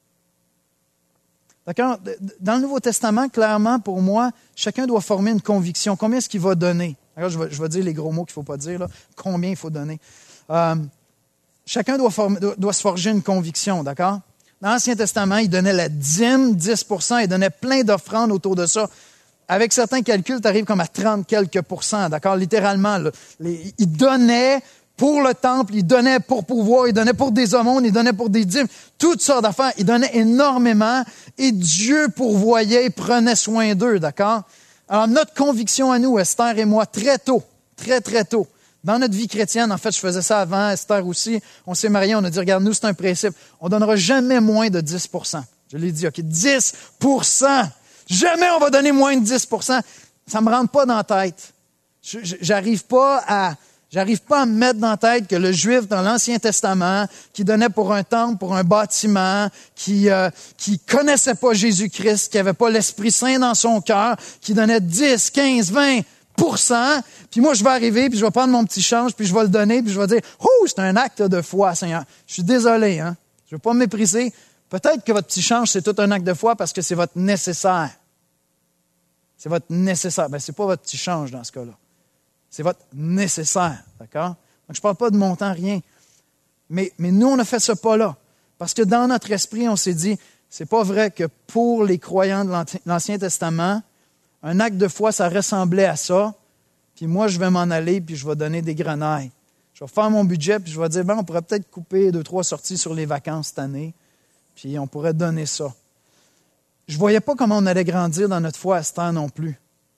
D'accord? Dans le Nouveau Testament, clairement, pour moi, chacun doit former une conviction. Combien est-ce qu'il va donner? Alors, je, vais, je vais dire les gros mots qu'il ne faut pas dire. Là. Combien il faut donner? Euh, chacun doit, former, doit, doit se forger une conviction, d'accord? Dans l'Ancien Testament, il donnait la dîme, dix pour cent, il donnait plein d'offrandes autour de ça. Avec certains calculs, tu arrives comme à trente quelques pourcents, d'accord? Littéralement, là, les, il donnait pour le temple, il donnait pour pouvoir, il donnait pour des aumônes, il donnait pour des dîmes, toutes sortes d'affaires. Il donnait énormément et Dieu pourvoyait, prenait soin d'eux, d'accord? Alors, notre conviction à nous, Esther et moi, très tôt, très, très tôt, dans notre vie chrétienne, en fait, je faisais ça avant, Esther aussi, on s'est mariés, on a dit, regarde, nous, c'est un principe, on ne donnera jamais moins de dix pour cent. Je l'ai dit, OK, dix pour cent. Jamais on va donner moins de dix pour cent. Ça ne me rentre pas dans la tête. Je, je, j'arrive pas à... J'arrive pas à me mettre dans la tête que le Juif dans l'Ancien Testament, qui donnait pour un temple, pour un bâtiment, qui euh, qui connaissait pas Jésus-Christ, qui avait pas l'Esprit Saint dans son cœur, qui donnait dix, quinze, vingt pour cent, puis moi je vais arriver, puis je vais prendre mon petit change, puis je vais le donner, puis je vais dire « Ouh, c'est un acte de foi, Seigneur. » Je suis désolé, hein. Je veux pas me mépriser. Peut-être que votre petit change, c'est tout un acte de foi parce que c'est votre nécessaire. C'est votre nécessaire. Ben, c'est pas votre petit change dans ce cas-là. C'est votre nécessaire, d'accord? Donc, je ne parle pas de montant, rien. Mais, mais nous, on a fait ce pas-là. Parce que dans notre esprit, on s'est dit, c'est pas vrai que pour les croyants de l'Ancien Testament, un acte de foi, ça ressemblait à ça. Puis moi, je vais m'en aller, puis je vais donner des grenailles. Je vais faire mon budget, puis je vais dire, ben, on pourrait peut-être couper deux, trois sorties sur les vacances cette année, puis on pourrait donner ça. Je ne voyais pas comment on allait grandir dans notre foi à ce temps non plus.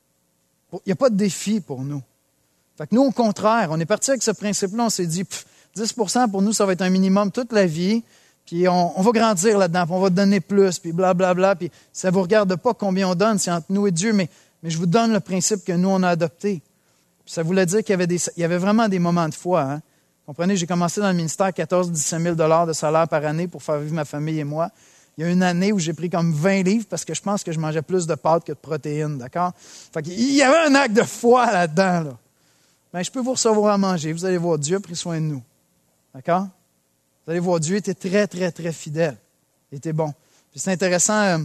Il n'y a pas de défi pour nous. Fait que nous, au contraire, on est parti avec ce principe-là, on s'est dit, pff, dix pour cent pour nous, ça va être un minimum toute la vie, puis on, on va grandir là-dedans, puis on va donner plus, puis blablabla, puis ça ne vous regarde pas combien on donne, c'est entre nous et Dieu, mais, mais je vous donne le principe que nous, on a adopté. Puis ça voulait dire qu'il y avait, des, il y avait vraiment des moments de foi. Hein? Comprenez, j'ai commencé dans le ministère quatorze à dix-sept mille dollars de salaire par année pour faire vivre ma famille et moi. Il y a une année où j'ai pris comme vingt livres parce que je pense que je mangeais plus de pâtes que de protéines, d'accord? Fait qu'il y avait un acte de foi là-dedans, là. Ben, je peux vous recevoir à manger. Vous allez voir, Dieu a pris soin de nous. D'accord? Vous allez voir, Dieu était très, très, très fidèle. Il était bon. Puis c'est intéressant, euh,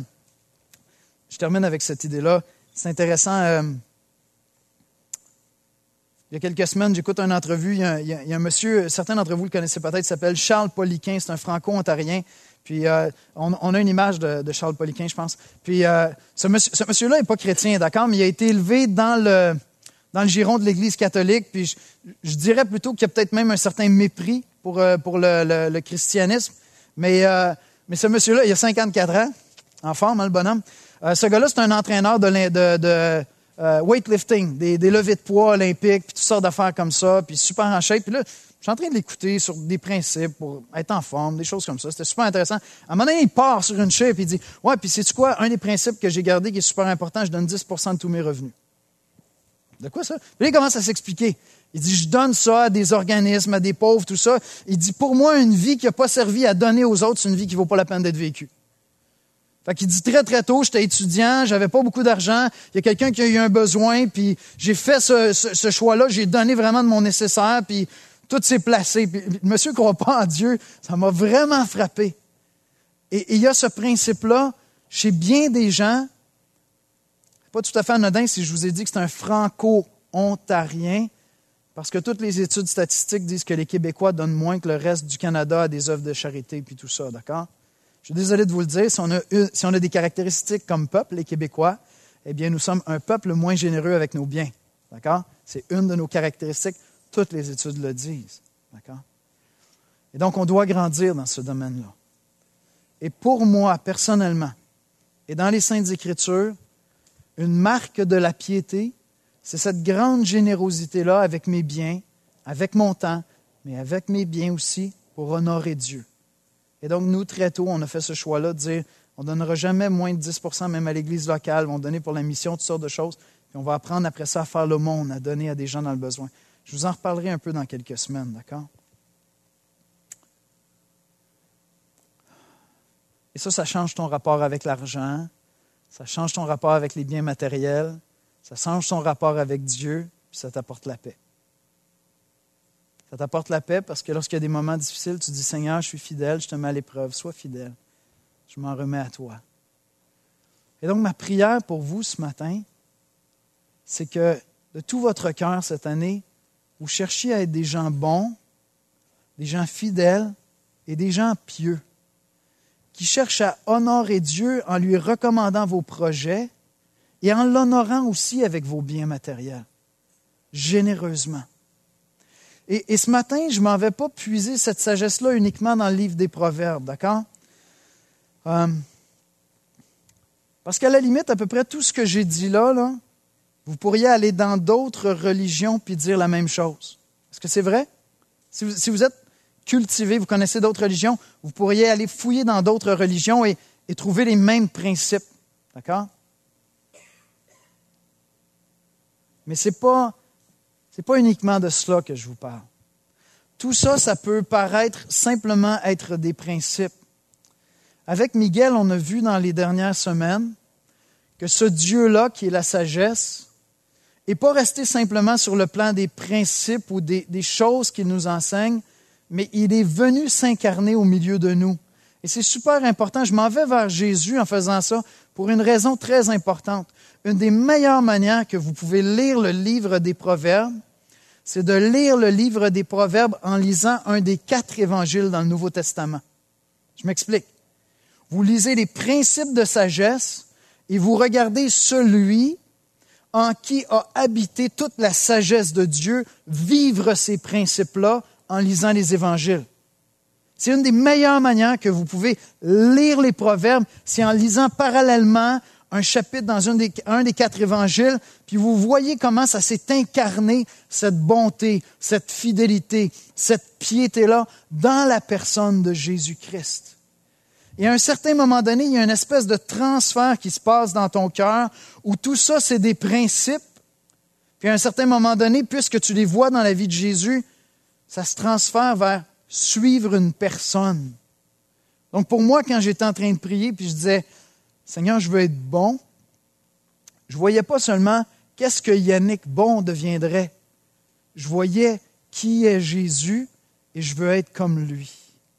je termine avec cette idée-là. C'est intéressant, euh, il y a quelques semaines, j'écoute une entrevue, il y a, il y a, il y a un monsieur, certains d'entre vous le connaissez peut-être, il s'appelle Charles Poliquin, c'est un franco-ontarien. Puis euh, on, on a une image de, de Charles Poliquin, je pense. Puis euh, ce, monsieur, ce monsieur-là n'est pas chrétien, d'accord, mais il a été élevé dans le, dans le giron de l'Église catholique. Puis je, je dirais plutôt qu'il y a peut-être même un certain mépris pour, euh, pour le, le, le christianisme. Mais, euh, mais ce monsieur-là, il a cinquante-quatre ans, en forme, hein, le bonhomme. Euh, ce gars-là, c'est un entraîneur de, de, de euh, weightlifting, des, des levées de poids olympiques, puis toutes sortes d'affaires comme ça, puis super en shape. Puis là, je suis en train de l'écouter sur des principes pour être en forme, des choses comme ça. C'était super intéressant. À un moment donné, il part sur une shape et il dit « Ouais, puis sais-tu quoi? Un des principes que j'ai gardé qui est super important, je donne dix pour cent de tous mes revenus. » De quoi ça? Puis là, il commence à s'expliquer. Il dit « Je donne ça à des organismes, à des pauvres, tout ça. » Il dit « Pour moi, une vie qui n'a pas servi à donner aux autres, c'est une vie qui ne vaut pas la peine d'être vécue. » Fait qu'il dit très, très tôt, j'étais étudiant, j'avais pas beaucoup d'argent, il y a quelqu'un qui a eu un besoin, puis j'ai fait ce, ce, ce choix-là, j'ai donné vraiment de mon nécessaire, puis tout s'est placé. Puis, monsieur ne croit pas en Dieu, ça m'a vraiment frappé. Et, et il y a ce principe-là chez bien des gens, pas tout à fait anodin si je vous ai dit que c'est un franco-ontarien, parce que toutes les études statistiques disent que les Québécois donnent moins que le reste du Canada à des œuvres de charité, puis tout ça, d'accord? Je suis désolé de vous le dire, si on a, une, si on a des caractéristiques comme peuple, les Québécois, eh bien, nous sommes un peuple moins généreux avec nos biens. D'accord? C'est une de nos caractéristiques. Toutes les études le disent. D'accord? Et donc, on doit grandir dans ce domaine-là. Et pour moi, personnellement, et dans les Saintes Écritures, une marque de la piété, c'est cette grande générosité-là avec mes biens, avec mon temps, mais avec mes biens aussi, pour honorer Dieu. Et donc, nous, très tôt, on a fait ce choix-là de dire, on ne donnera jamais moins de dix pour cent même à l'Église locale, on va donner pour la mission, toutes sortes de choses, puis on va apprendre après ça à faire le monde, à donner à des gens dans le besoin. Je vous en reparlerai un peu dans quelques semaines, d'accord? Et ça, ça change ton rapport avec l'argent, ça change ton rapport avec les biens matériels, ça change ton rapport avec Dieu, puis ça t'apporte la paix. Ça t'apporte la paix parce que lorsqu'il y a des moments difficiles, tu dis « Seigneur, je suis fidèle, je te mets à l'épreuve, sois fidèle. Je m'en remets à toi. » Et donc, ma prière pour vous ce matin, c'est que de tout votre cœur cette année, vous cherchiez à être des gens bons, des gens fidèles et des gens pieux, qui cherchent à honorer Dieu en lui recommandant vos projets et en l'honorant aussi avec vos biens matériels, généreusement. Et, et ce matin, je ne m'en vais pas puiser cette sagesse-là uniquement dans le livre des Proverbes, d'accord? Euh, parce qu'à la limite, à peu près tout ce que j'ai dit là, là, vous pourriez aller dans d'autres religions puis dire la même chose. Est-ce que c'est vrai? Si vous, si vous êtes cultivé, vous connaissez d'autres religions, vous pourriez aller fouiller dans d'autres religions et, et trouver les mêmes principes, d'accord? Mais ce n'est pas... C'est pas uniquement de cela que je vous parle. Tout ça, ça peut paraître simplement être des principes. Avec Miguel, on a vu dans les dernières semaines que ce Dieu-là, qui est la sagesse, n'est pas resté simplement sur le plan des principes ou des, des choses qu'il nous enseigne, mais il est venu s'incarner au milieu de nous. Et c'est super important. Je m'en vais vers Jésus en faisant ça pour une raison très importante. Une des meilleures manières que vous pouvez lire le livre des Proverbes, c'est de lire le livre des Proverbes en lisant un des quatre évangiles dans le Nouveau Testament. Je m'explique. Vous lisez les principes de sagesse et vous regardez celui en qui a habité toute la sagesse de Dieu, vivre ces principes-là en lisant les évangiles. C'est une des meilleures manières que vous pouvez lire les Proverbes, c'est en lisant parallèlement un chapitre dans un des, un des quatre évangiles, puis vous voyez comment ça s'est incarné, cette bonté, cette fidélité, cette piété-là, dans la personne de Jésus-Christ. Et à un certain moment donné, il y a une espèce de transfert qui se passe dans ton cœur, où tout ça, c'est des principes, puis à un certain moment donné, puisque tu les vois dans la vie de Jésus, ça se transfère vers suivre une personne. Donc pour moi, quand j'étais en train de prier, puis je disais, Seigneur, je veux être bon, je ne voyais pas seulement qu'est-ce que Yannick bon deviendrait. Je voyais qui est Jésus et je veux être comme lui.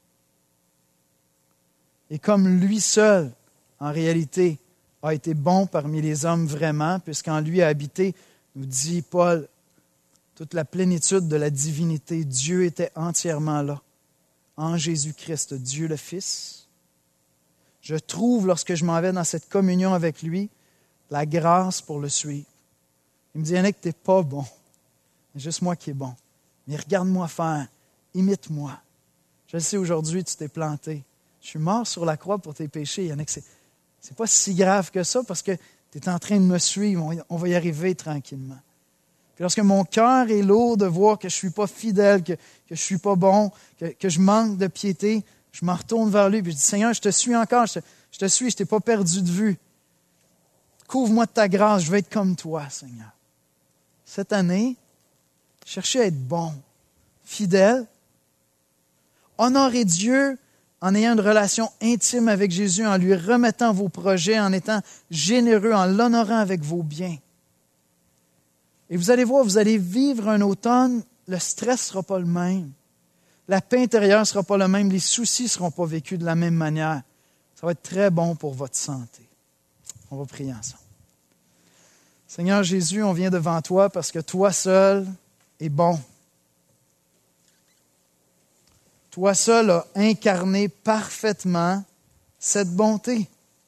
Et comme lui seul, en réalité, a été bon parmi les hommes vraiment, puisqu'en lui a habité, nous dit Paul, toute la plénitude de la divinité. Dieu était entièrement là, en Jésus-Christ, Dieu le Fils. Je trouve, lorsque je m'en vais dans cette communion avec lui, la grâce pour le suivre. Il me dit, Yannick, tu n'es pas bon. C'est juste moi qui est bon. Mais regarde-moi faire, imite-moi. Je le sais, aujourd'hui, tu t'es planté. Je suis mort sur la croix pour tes péchés. Yannick, c'est, c'est pas si grave que ça parce que tu es en train de me suivre. On va y arriver tranquillement. Puis lorsque mon cœur est lourd de voir que je ne suis pas fidèle, que, que je ne suis pas bon, que, que je manque de piété, je m'en retourne vers lui et je dis, Seigneur, je te suis encore, je te, je te suis, je ne t'ai pas perdu de vue. Couvre-moi de ta grâce, je veux être comme toi, Seigneur. Cette année, cherchez à être bon, fidèle. Honorez Dieu en ayant une relation intime avec Jésus, en lui remettant vos projets, en étant généreux, en l'honorant avec vos biens. Et vous allez voir, vous allez vivre un automne, le stress ne sera pas le même. La paix intérieure ne sera pas le même. Les soucis ne seront pas vécus de la même manière. Ça va être très bon pour votre santé. On va prier ensemble. Seigneur Jésus, on vient devant toi parce que toi seul es bon. Toi seul as incarné parfaitement cette bonté.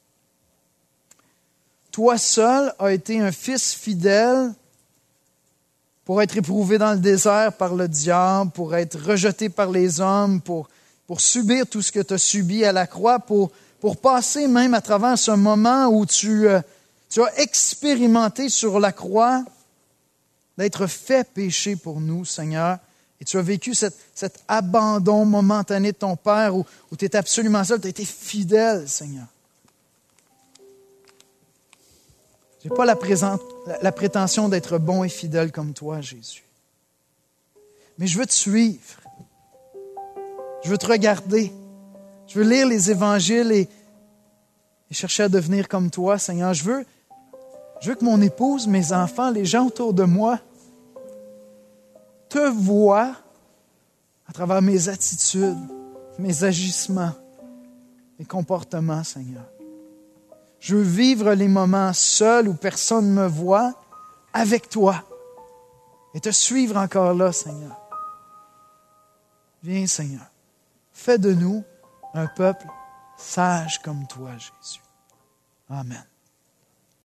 Toi seul as été un fils fidèle pour être éprouvé dans le désert par le diable, pour être rejeté par les hommes, pour, pour subir tout ce que tu as subi à la croix, pour, pour passer même à travers ce moment où tu, euh, tu as expérimenté sur la croix d'être fait péché pour nous, Seigneur. Et tu as vécu cet, cet abandon momentané de ton Père où, où tu étais absolument seul, tu as été fidèle, Seigneur. Je n'ai pas la, présente, la, la prétention d'être bon et fidèle comme toi, Jésus. Mais je veux te suivre. Je veux te regarder. Je veux lire les évangiles et, et chercher à devenir comme toi, Seigneur. Je veux, je veux que mon épouse, mes enfants, les gens autour de moi te voient à travers mes attitudes, mes agissements, mes comportements, Seigneur. Je veux vivre les moments seuls où personne ne me voit avec toi et te suivre encore là, Seigneur. Viens, Seigneur. Fais de nous un peuple sage comme toi, Jésus. Amen.